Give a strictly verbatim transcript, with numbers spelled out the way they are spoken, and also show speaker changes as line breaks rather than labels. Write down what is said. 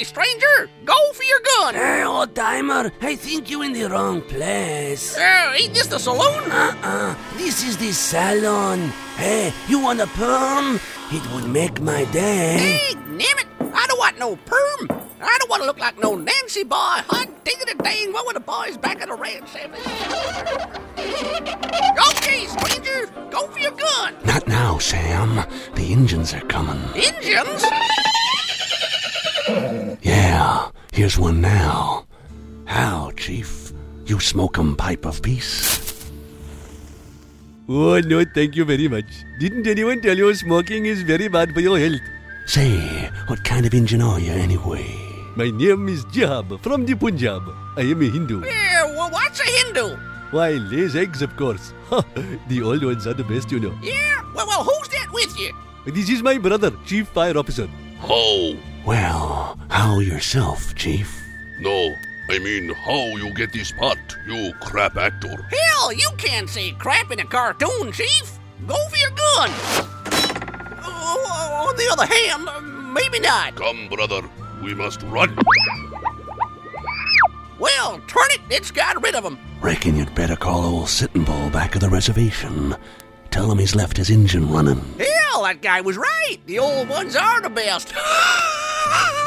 Okay, stranger, go for your gun.
Hey, old timer, I think you in the wrong place.
Uh, ain't this the saloon?
Uh-uh, this is the salon. Hey, you want a perm? It would make my day.
Hey, damn it, I don't want no perm. I don't want to look like no Nancy boy. Hot diggity dang, what were the boys back at the ranch having? Okay, stranger, go for your gun.
Not now, Sam. The Injuns are coming.
Injuns?
Yeah, here's one now. How, Chief? You smoke 'em pipe of peace?
Oh, no, thank you very much. Didn't anyone tell you smoking is very bad for your health?
Say, what kind of Injun are you anyway?
My name is Jab from the Punjab. I am a Hindu.
Yeah, well, what's a Hindu?
Why, lays eggs, of course. The old ones are the best, you know.
Yeah, well, well, who's that with you?
This is my brother, Chief Fire Officer.
How?
Well, how yourself, Chief?
No, I mean how you get this pot, you crap actor.
Hell, you can't say crap in a cartoon, Chief. Go for your gun. Oh, on the other hand, uh, maybe not.
Come, brother, we must run.
Well, turn it, it's got rid of him.
Reckon you'd better call old Sitting Bull back at the reservation. Tell him he's left his engine running.
Hell, that guy was right. The old ones are the best.